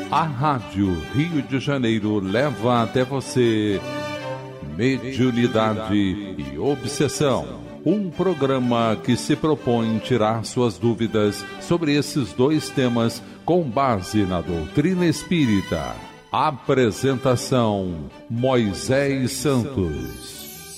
A Rádio Rio de Janeiro leva até você Mediunidade e Obsessão. Um programa que se propõe tirar suas dúvidas sobre esses dois temas com base na doutrina espírita. Apresentação: Moisés Santos.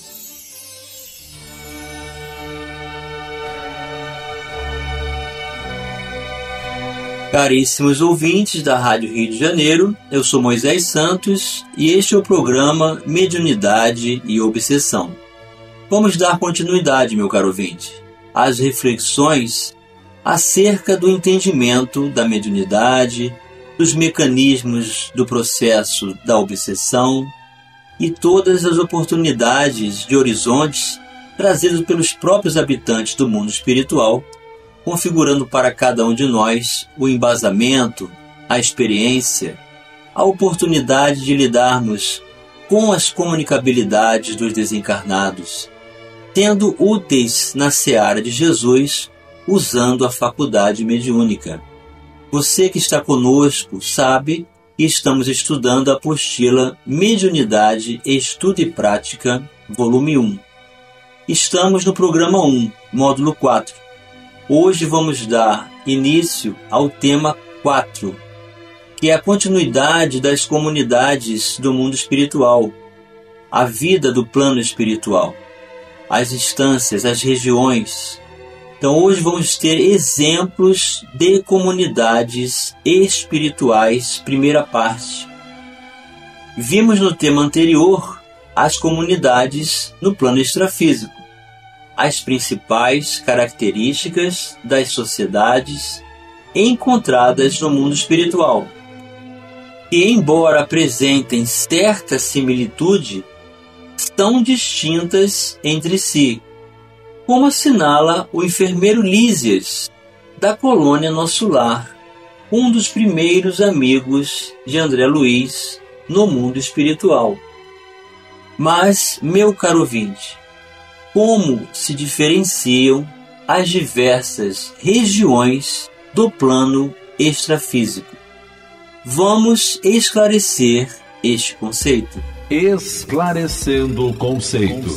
Caríssimos ouvintes da Rádio Rio de Janeiro, eu sou Moisés Santos e este é o programa Mediunidade e Obsessão. Vamos dar continuidade, meu caro ouvinte, às reflexões acerca do entendimento da mediunidade, dos mecanismos do processo da obsessão e todas as oportunidades de horizontes trazidos pelos próprios habitantes do mundo espiritual, configurando para cada um de nós o embasamento, a experiência, a oportunidade de lidarmos com as comunicabilidades dos desencarnados, sendo úteis na seara de Jesus, usando a faculdade mediúnica. Você que está conosco sabe que estamos estudando a apostila Mediunidade, Estudo e Prática, volume 1. Estamos no programa 1, módulo 4. Hoje vamos dar início ao tema 4, que é a continuidade das comunidades do mundo espiritual, a vida do plano espiritual, as instâncias, as regiões. Então hoje vamos ter exemplos de comunidades espirituais, primeira parte. Vimos no tema anterior as comunidades no plano extrafísico, as principais características das sociedades encontradas no mundo espiritual, que, embora apresentem certa similitude, são distintas entre si, como assinala o enfermeiro Lísias, da colônia Nosso Lar, um dos primeiros amigos de André Luiz no mundo espiritual. Mas, meu caro ouvinte, como se diferenciam as diversas regiões do plano extrafísico? Vamos esclarecer este conceito. Esclarecendo conceitos.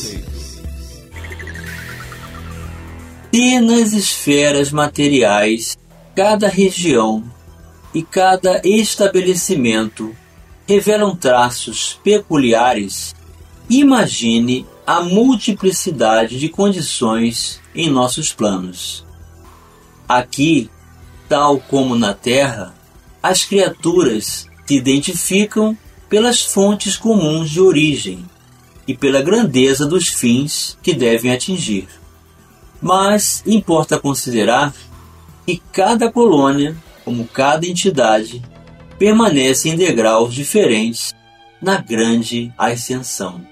Se nas esferas materiais, cada região e cada estabelecimento revelam traços peculiares, imagine a multiplicidade de condições em nossos planos. Aqui, tal como na Terra, as criaturas se identificam pelas fontes comuns de origem e pela grandeza dos fins que devem atingir. Mas importa considerar que cada colônia, como cada entidade, permanece em degraus diferentes na grande ascensão.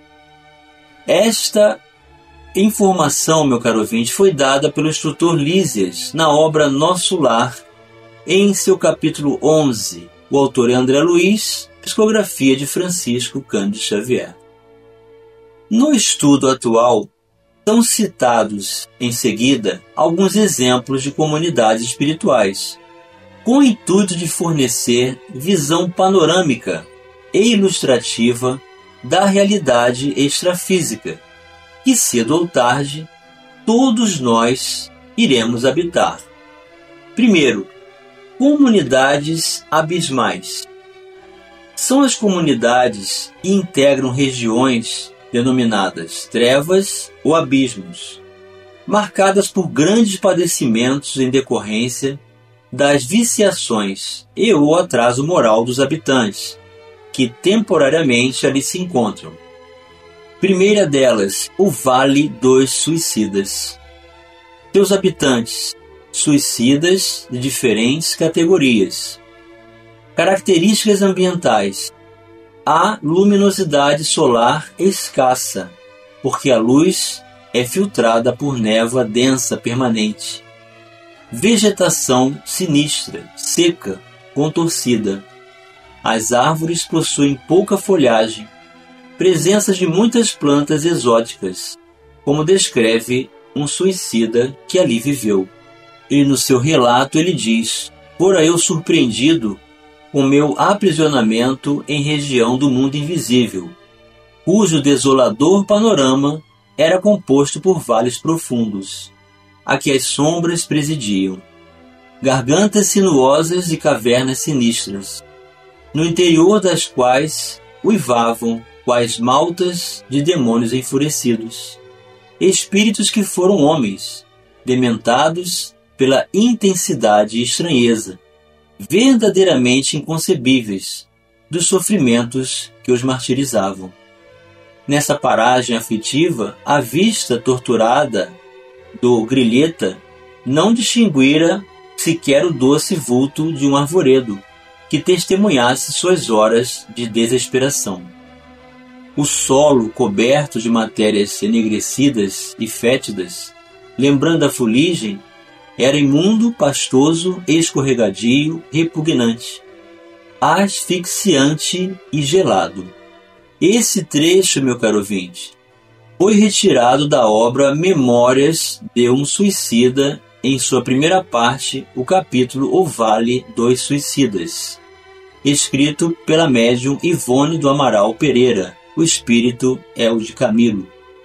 Esta informação, meu caro ouvinte, foi dada pelo instrutor Lísias na obra Nosso Lar, em seu capítulo 11. O autor é André Luiz, psicografia de Francisco Cândido Xavier. No estudo atual, são citados em seguida alguns exemplos de comunidades espirituais, com o intuito de fornecer visão panorâmica e ilustrativa da realidade extrafísica, que cedo ou tarde todos nós iremos habitar. Primeiro, comunidades abismais. São as comunidades que integram regiões denominadas trevas ou abismos, marcadas por grandes padecimentos em decorrência das viciações e ou atraso moral dos habitantes, que temporariamente ali se encontram. Primeira delas, o Vale dos Suicidas. Seus habitantes, suicidas de diferentes categorias. Características ambientais. Há luminosidade solar escassa, porque a luz é filtrada por névoa densa permanente. Vegetação sinistra, seca, contorcida. As árvores possuem pouca folhagem, presença de muitas plantas exóticas, como descreve um suicida que ali viveu. E no seu relato ele diz: fora eu surpreendido com meu aprisionamento em região do mundo invisível, cujo desolador panorama era composto por vales profundos, a que as sombras presidiam, gargantas sinuosas e cavernas sinistras, no interior das quais uivavam quais maltas de demônios enfurecidos, espíritos que foram homens, dementados pela intensidade e estranheza, verdadeiramente inconcebíveis, dos sofrimentos que os martirizavam. Nessa paragem aflitiva, a vista torturada do grilheta não distinguira sequer o doce vulto de um arvoredo que testemunhasse suas horas de desesperação. O solo coberto de matérias enegrecidas e fétidas, lembrando a fuligem, era imundo, pastoso, escorregadio, repugnante, asfixiante e gelado. Esse trecho, meu caro ouvinte, foi retirado da obra Memórias de um Suicida, em sua primeira parte, o capítulo O Vale dos Suicidas, escrito pela médium Ivone do Amaral Pereira. O espírito é o de Camilo.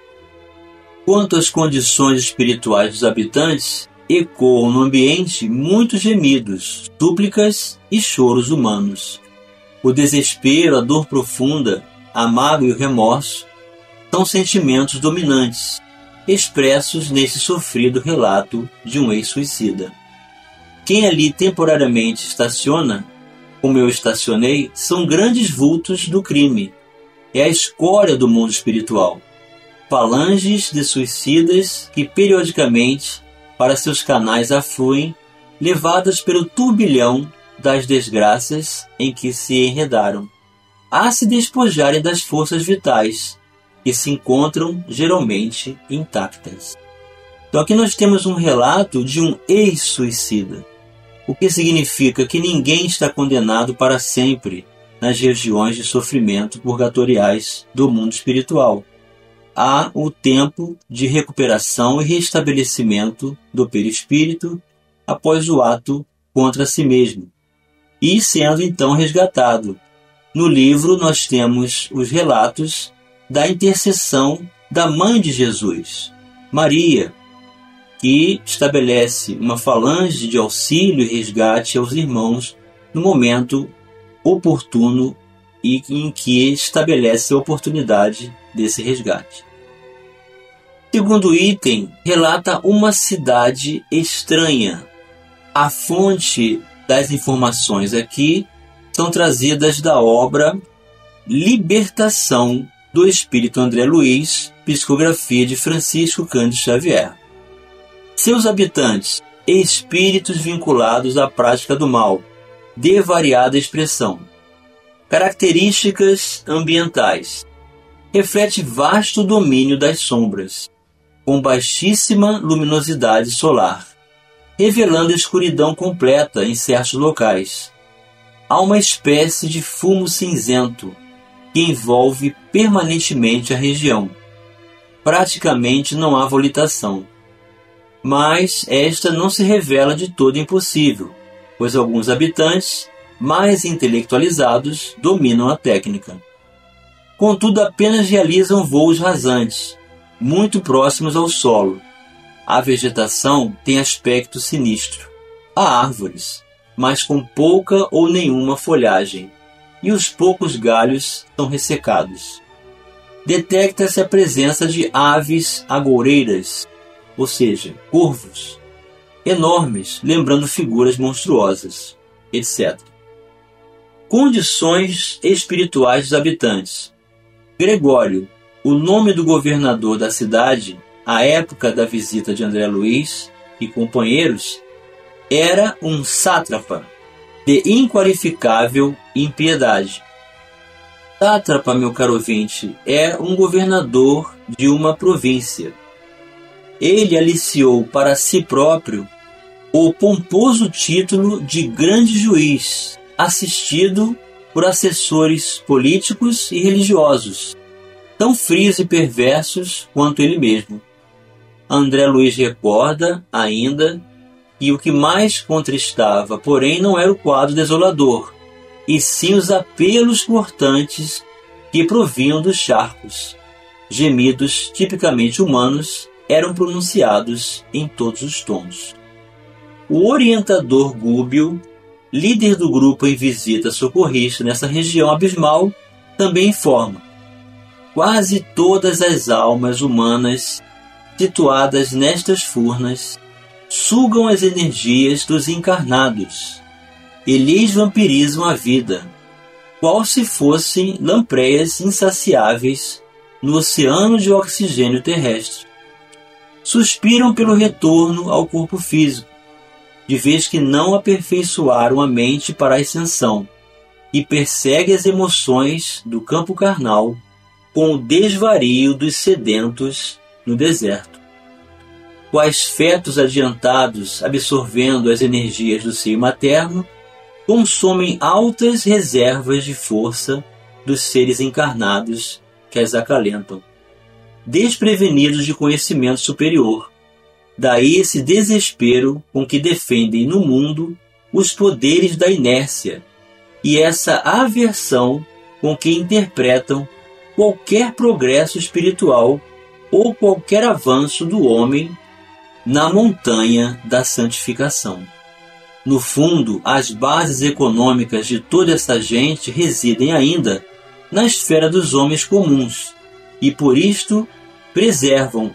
Quanto às condições espirituais dos habitantes, ecoam no ambiente muitos gemidos, súplicas e choros humanos. O desespero, a dor profunda, a mágoa e o remorso são sentimentos dominantes, expressos nesse sofrido relato de um ex-suicida. Quem ali temporariamente estaciona, como eu estacionei, são grandes vultos do crime. É a escória do mundo espiritual. Falanges de suicidas que periodicamente para seus canais afluem, levadas pelo turbilhão das desgraças em que se enredaram, a se despojarem das forças vitais, que se encontram geralmente intactas. Então aqui nós temos um relato de um ex-suicida, o que significa que ninguém está condenado para sempre nas regiões de sofrimento purgatoriais do mundo espiritual. Há o tempo de recuperação e restabelecimento do perispírito após o ato contra si mesmo, e sendo então resgatado. No livro nós temos os relatos da intercessão da Mãe de Jesus, Maria, que estabelece uma falange de auxílio e resgate aos irmãos no momento oportuno e em que estabelece a oportunidade desse resgate. Segundo item, relata uma cidade estranha. A fonte das informações aqui são trazidas da obra Libertação do Espírito André Luiz, psicografia de Francisco Cândido Xavier. Seus habitantes, espíritos vinculados à prática do mal, de variada expressão. Características ambientais. Reflete vasto domínio das sombras, com baixíssima luminosidade solar, revelando escuridão completa em certos locais. Há uma espécie de fumo cinzento que envolve permanentemente a região. Praticamente não há volitação, mas esta não se revela de todo impossível, pois alguns habitantes, mais intelectualizados, dominam a técnica. Contudo, apenas realizam voos rasantes, muito próximos ao solo. A vegetação tem aspecto sinistro. Há árvores, mas com pouca ou nenhuma folhagem, e os poucos galhos são ressecados. Detecta-se a presença de aves agoureiras, ou seja, corvos, enormes, lembrando figuras monstruosas, etc. Condições espirituais dos habitantes. Gregório, o nome do governador da cidade, à época da visita de André Luiz e companheiros, era um sátrapa de inqualificável impiedade. Sátrapa, meu caro ouvinte, é um governador de uma província. Ele aliciou para si próprio o pomposo título de grande juiz, assistido por assessores políticos e religiosos, tão frios e perversos quanto ele mesmo. André Luiz recorda ainda que o que mais contristava, porém, não era o quadro desolador, e sim os apelos cortantes que provinham dos charcos. Gemidos tipicamente humanos eram pronunciados em todos os tons. O orientador Gúbio, líder do grupo em visita socorrista nessa região abismal, também informa: quase todas as almas humanas situadas nestas furnas sugam as energias dos encarnados e lhes vampirizam a vida, qual se fossem lampreias insaciáveis no oceano de oxigênio terrestre. Suspiram pelo retorno ao corpo físico, de vez que não aperfeiçoaram a mente para a ascensão, e perseguem as emoções do campo carnal com o desvario dos sedentos no deserto. Quais fetos adiantados, absorvendo as energias do seio materno, consomem altas reservas de força dos seres encarnados que as acalentam, desprevenidos de conhecimento superior. Daí esse desespero com que defendem no mundo os poderes da inércia e essa aversão com que interpretam qualquer progresso espiritual ou qualquer avanço do homem na montanha da santificação. No fundo, as bases econômicas de toda essa gente residem ainda na esfera dos homens comuns e, por isto, preservam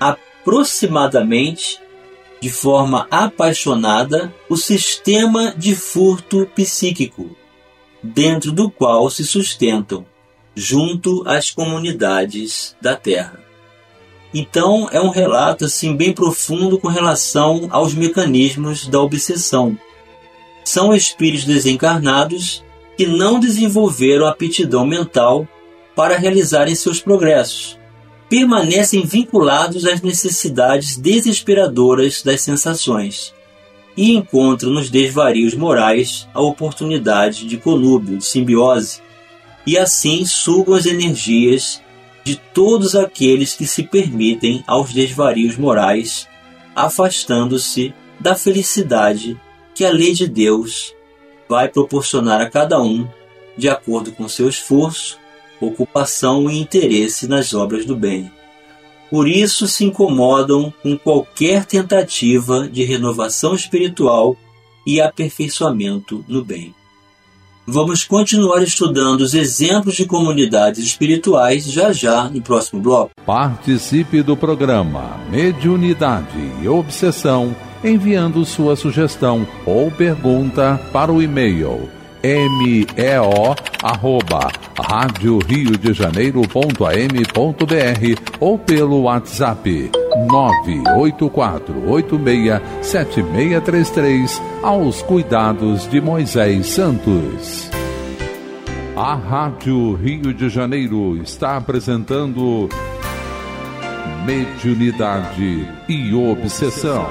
aproximadamente, de forma apaixonada, o sistema de furto psíquico, dentro do qual se sustentam, junto às comunidades da Terra. Então, é um relato assim, bem profundo com relação aos mecanismos da obsessão. São espíritos desencarnados que não desenvolveram aptidão mental para realizarem seus progressos. Permanecem vinculados às necessidades desesperadoras das sensações e encontram nos desvarios morais a oportunidade de conúbio, de simbiose, e assim sugam as energias de todos aqueles que se permitem aos desvarios morais, afastando-se da felicidade que a lei de Deus vai proporcionar a cada um de acordo com seu esforço, ocupação e interesse nas obras do bem. Por isso se incomodam com qualquer tentativa de renovação espiritual e aperfeiçoamento no bem. Vamos continuar estudando os exemplos de comunidades espirituais já no próximo bloco. Participe do programa Mediunidade e Obsessão enviando sua sugestão ou pergunta para o e-mail meo@radioriodejaneiro.am.br ou pelo WhatsApp 984867633 aos cuidados de Moisés Santos. A Rádio Rio de Janeiro está apresentando Mediunidade e Obsessão.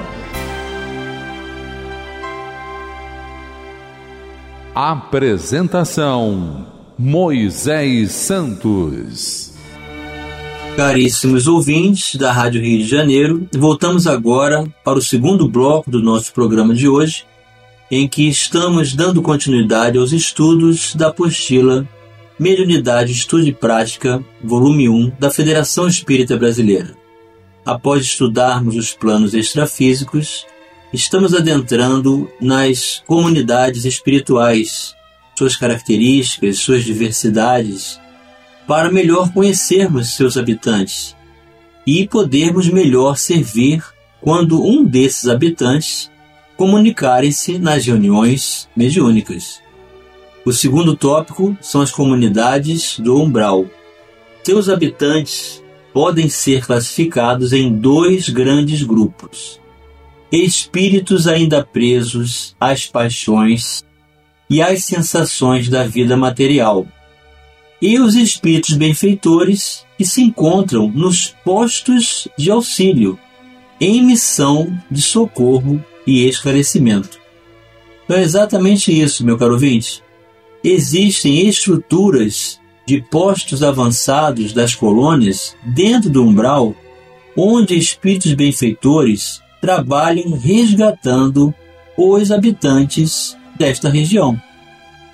Apresentação: Moisés Santos. Caríssimos ouvintes da Rádio Rio de Janeiro, voltamos agora para o segundo bloco do nosso programa de hoje, em que estamos dando continuidade aos estudos da apostila Mediunidade, Estudo e Prática, volume 1, da Federação Espírita Brasileira. Após estudarmos os planos extrafísicos, estamos adentrando nas comunidades espirituais, suas características, suas diversidades, para melhor conhecermos seus habitantes e podermos melhor servir quando um desses habitantes comunicarem-se nas reuniões mediúnicas. O segundo tópico são as comunidades do umbral. Seus habitantes podem ser classificados em dois grandes grupos: espíritos ainda presos às paixões e às sensações da vida material, e os espíritos benfeitores que se encontram nos postos de auxílio, em missão de socorro e esclarecimento. Então é exatamente isso, meu caro ouvinte. Existem estruturas de postos avançados das colônias dentro do umbral, onde espíritos benfeitores trabalham resgatando os habitantes desta região.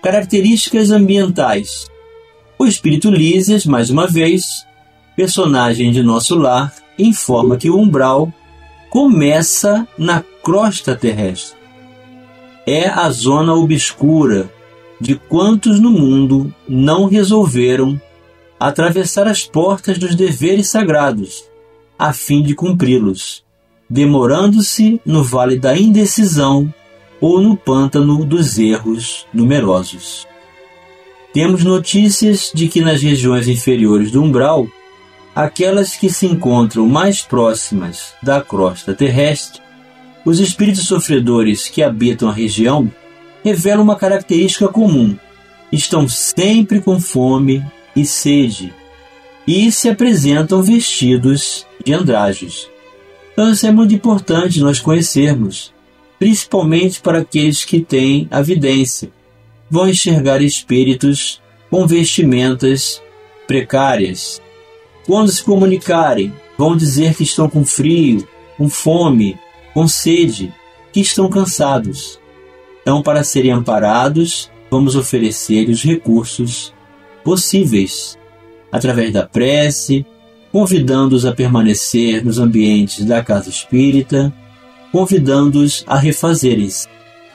Características ambientais. O espírito Lísias, mais uma vez, personagem de Nosso Lar, informa que o umbral começa na crosta terrestre. É a zona obscura de quantos no mundo não resolveram atravessar as portas dos deveres sagrados, a fim de cumpri-los, demorando-se no vale da indecisão ou no pântano dos erros numerosos. Temos notícias de que nas regiões inferiores do umbral, aquelas que se encontram mais próximas da crosta terrestre, os espíritos sofredores que habitam a região revelam uma característica comum: estão sempre com fome e sede, e se apresentam vestidos de andrajos. Então isso é muito importante nós conhecermos, principalmente para aqueles que têm a vidência. Vão enxergar espíritos com vestimentas precárias. Quando se comunicarem, vão dizer que estão com frio, com fome, com sede, que estão cansados. Então, para serem amparados, vamos oferecer os recursos possíveis, através da prece, convidando-os a permanecer nos ambientes da casa espírita, convidando-os a refazerem-se.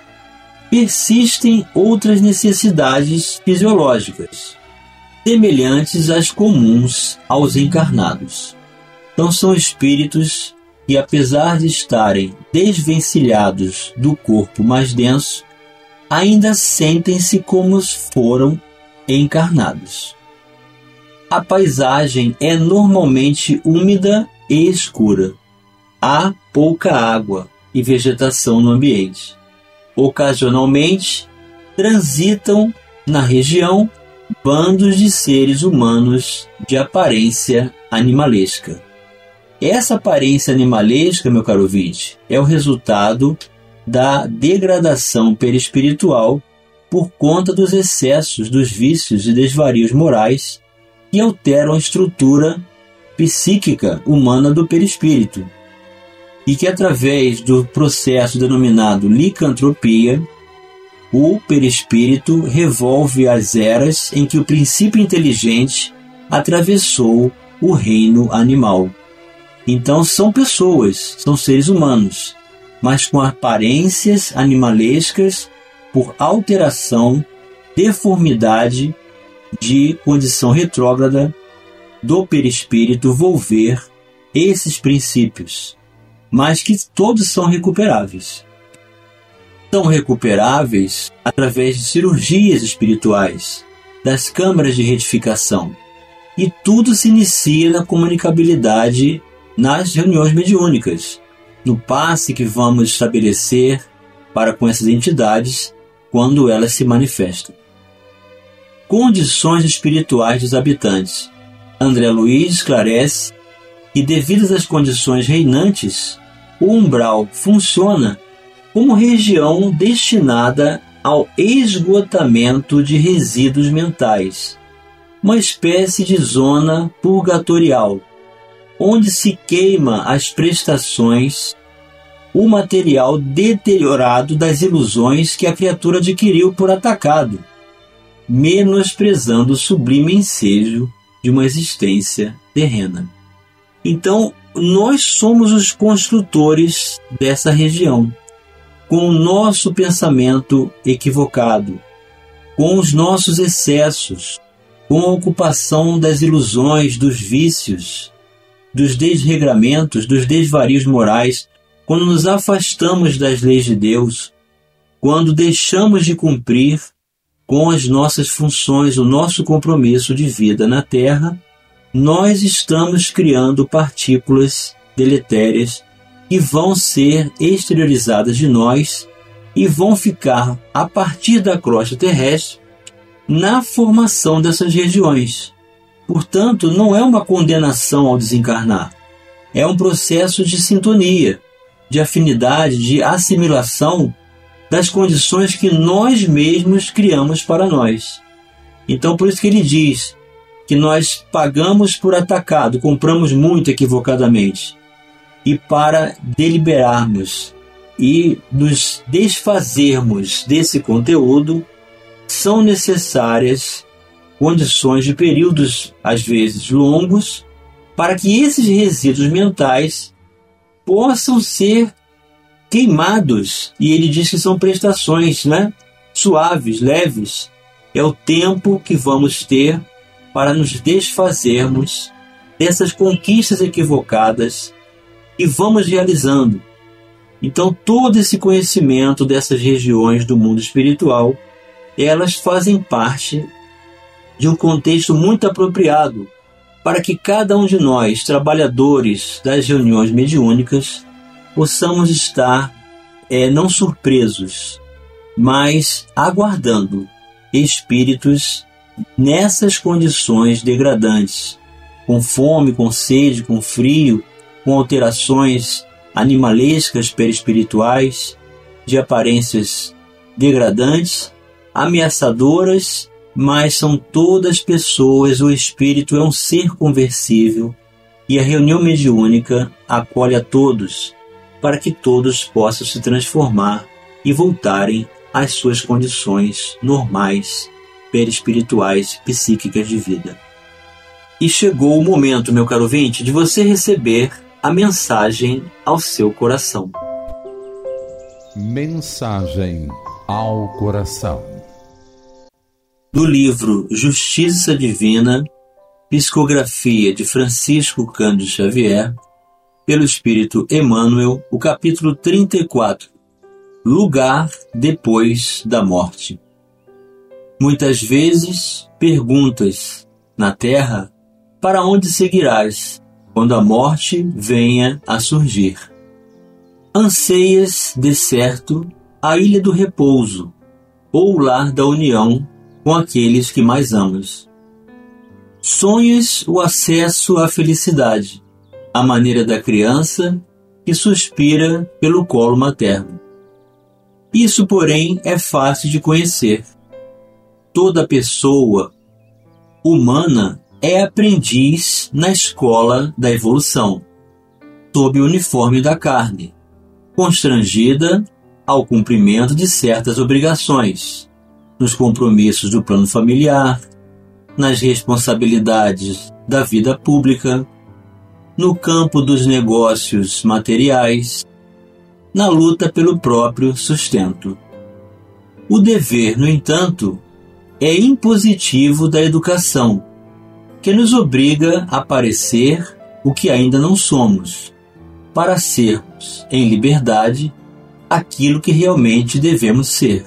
Persistem outras necessidades fisiológicas, semelhantes às comuns aos encarnados. Então são espíritos que, apesar de estarem desvencilhados do corpo mais denso, ainda sentem-se como foram encarnados. A paisagem é normalmente úmida e escura. Há pouca água e vegetação no ambiente. Ocasionalmente, transitam na região bandos de seres humanos de aparência animalesca. Essa aparência animalesca, meu caro ouvinte, é o resultado da degradação perispiritual por conta dos excessos dos vícios e desvarios morais que alteram a estrutura psíquica humana do perispírito, e que, através do processo denominado licantropia, o perispírito revolve as eras em que o princípio inteligente atravessou o reino animal. Então são pessoas, são seres humanos, mas com aparências animalescas por alteração, deformidade de condição retrógrada do perispírito volver esses princípios, mas que todos são recuperáveis. São recuperáveis através de cirurgias espirituais, das câmaras de retificação, e tudo se inicia na comunicabilidade nas reuniões mediúnicas, no passe que vamos estabelecer para com essas entidades quando elas se manifestam. Condições espirituais dos habitantes. André Luiz esclarece que, devido às condições reinantes, o umbral funciona como região destinada ao esgotamento de resíduos mentais, uma espécie de zona purgatorial, onde se queima as prestações, o material deteriorado das ilusões que a criatura adquiriu por atacado, menosprezando o sublime ensejo de uma existência terrena. Então, nós somos os construtores dessa região, com o nosso pensamento equivocado, com os nossos excessos, com a ocupação das ilusões, dos vícios, dos desregramentos, dos desvarios morais, quando nos afastamos das leis de Deus, quando deixamos de cumprir com as nossas funções, o nosso compromisso de vida na Terra, nós estamos criando partículas deletérias que vão ser exteriorizadas de nós e vão ficar, a partir da crosta terrestre, na formação dessas regiões. Portanto, não é uma condenação ao desencarnar. É um processo de sintonia, de afinidade, de assimilação das condições que nós mesmos criamos para nós. Então, por isso que ele diz que nós pagamos por atacado, compramos muito equivocadamente. E para deliberarmos e nos desfazermos desse conteúdo, são necessárias condições de períodos, às vezes longos, para que esses resíduos mentais possam ser queimados. E ele diz que são prestações, suaves, leves. É o tempo que vamos ter para nos desfazermos dessas conquistas equivocadas e vamos realizando. Então, todo esse conhecimento dessas regiões do mundo espiritual, elas fazem parte de um contexto muito apropriado para que cada um de nós, trabalhadores das reuniões mediúnicas, possamos estar não surpresos, mas aguardando espíritos nessas condições degradantes, com fome, com sede, com frio, com alterações animalescas, perispirituais, de aparências degradantes, ameaçadoras, mas são todas pessoas. O espírito é um ser conversível e a reunião mediúnica acolhe a todos para que todos possam se transformar e voltarem às suas condições normais, perispirituais, psíquicas de vida. E chegou o momento, meu caro ouvinte, de você receber a mensagem ao seu coração. Mensagem ao coração. Do livro Justiça Divina, psicografia de Francisco Cândido Xavier, pelo Espírito Emmanuel, o capítulo 34, Lugar depois da morte. Muitas vezes perguntas na terra: para onde seguirás quando a morte venha a surgir? Anseias, de certo, a ilha do repouso, ou o lar da união com aqueles que mais amas. Sonhas o acesso à felicidade, à maneira da criança que suspira pelo colo materno. Isso, porém, é fácil de conhecer. Toda pessoa humana é aprendiz na escola da evolução, sob o uniforme da carne, constrangida ao cumprimento de certas obrigações, nos compromissos do plano familiar, nas responsabilidades da vida pública, no campo dos negócios materiais, na luta pelo próprio sustento. O dever, no entanto, é impositivo da educação, que nos obriga a parecer o que ainda não somos, para sermos, em liberdade, aquilo que realmente devemos ser.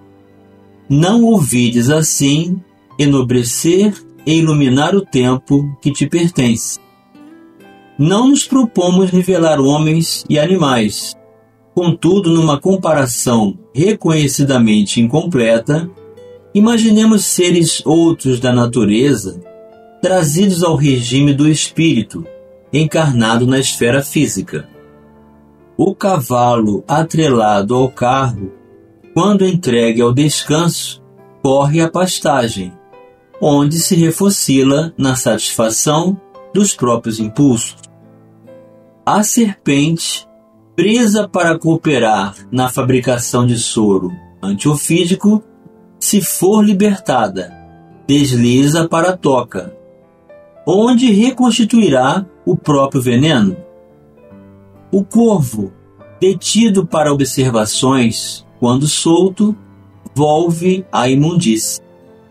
Não ouvides assim enobrecer e iluminar o tempo que te pertence. Não nos propomos nivelar homens e animais, contudo, numa comparação reconhecidamente incompleta, imaginemos seres outros da natureza, trazidos ao regime do espírito, encarnado na esfera física. O cavalo atrelado ao carro, quando entregue ao descanso, corre à pastagem, onde se refocila na satisfação dos próprios impulsos. A serpente, presa para cooperar na fabricação de soro antiofídico, se for libertada, desliza para a toca, onde reconstituirá o próprio veneno. O corvo, detido para observações, quando solto, volve à imundície.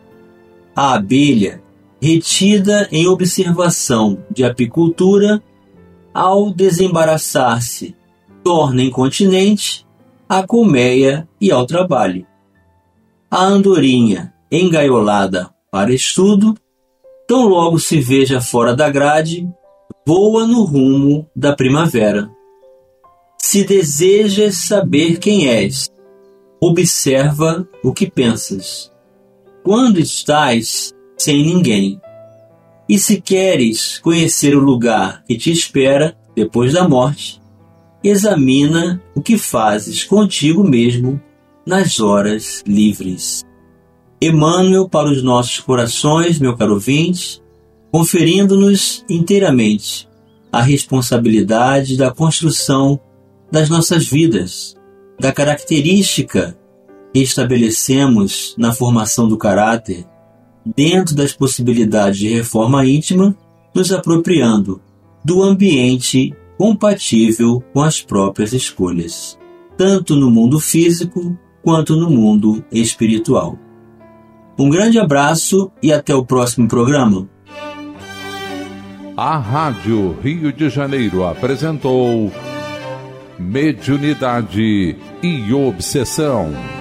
A abelha, retida em observação de apicultura, ao desembaraçar-se, torna incontinente à colmeia e ao trabalho. A andorinha, engaiolada para estudo, tão logo se veja fora da grade, voa no rumo da primavera. Se desejas saber quem és, observa o que pensas. Quando estás sem ninguém, e se queres conhecer o lugar que te espera depois da morte, examina o que fazes contigo mesmo nas horas livres. Emmanuel para os nossos corações, meu caro ouvinte, conferindo-nos inteiramente a responsabilidade da construção das nossas vidas, da característica estabelecemos na formação do caráter, dentro das possibilidades de reforma íntima, nos apropriando do ambiente compatível com as próprias escolhas, tanto no mundo físico quanto no mundo espiritual. Um grande abraço e até o próximo programa. A Rádio Rio de Janeiro apresentou Mediunidade e Obsessão.